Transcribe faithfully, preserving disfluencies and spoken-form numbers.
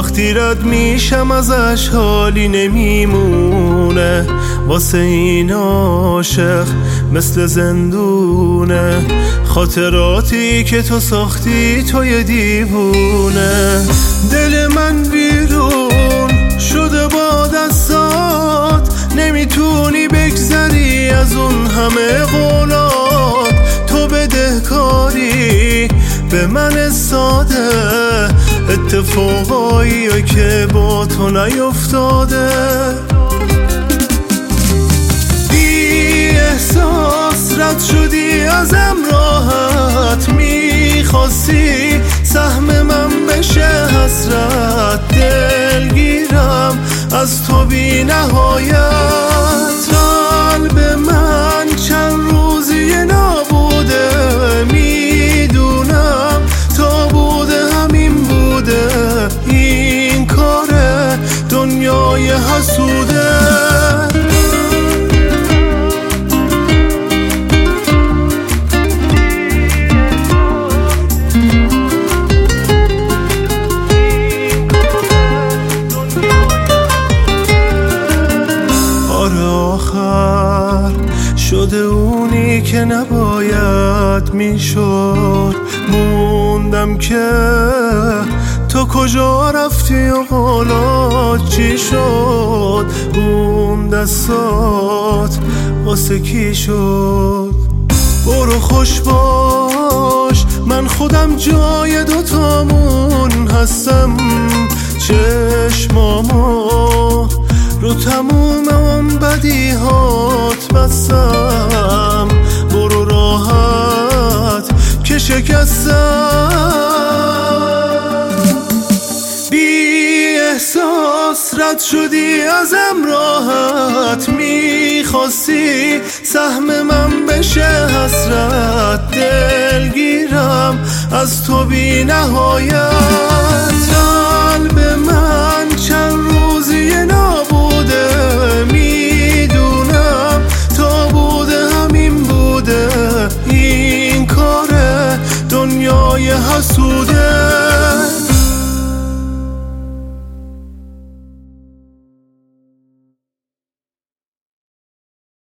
وقتی رد میشم ازش حالی نمیمونه، واسه این عاشق مثل زندونه، خاطراتی که تو ساختی توی دیوونه. دل من بیرون شده با دستات، نمیتونی بگذری از اون همه قولات. تو بدهکاری به من ساده، اتفاقایی که با تو نیفتاده. بی احساس رد شدی ازم راحت، میخواستی سهم من بشه حسرت. دلگیرم از تو بی نهایت، قلب من چند روزی نابوده. میدونم تا بوده همین بوده، این کار دنیای حسوده. آخر شده اونی که نباید میشد، موندم که تو کجا رفتی و قولات چی شد. اون دستات واسه کی شد؟ برو خوش باش، من خودم جای دوتامون هستم. چشمامو رو تموم اون بدیهات بستم. برو راحت که شکستم. بی احساس رد شدی ازم راحت، میخواستی سهم من بشه حسرت. دلگیرم از تو بی نهایت.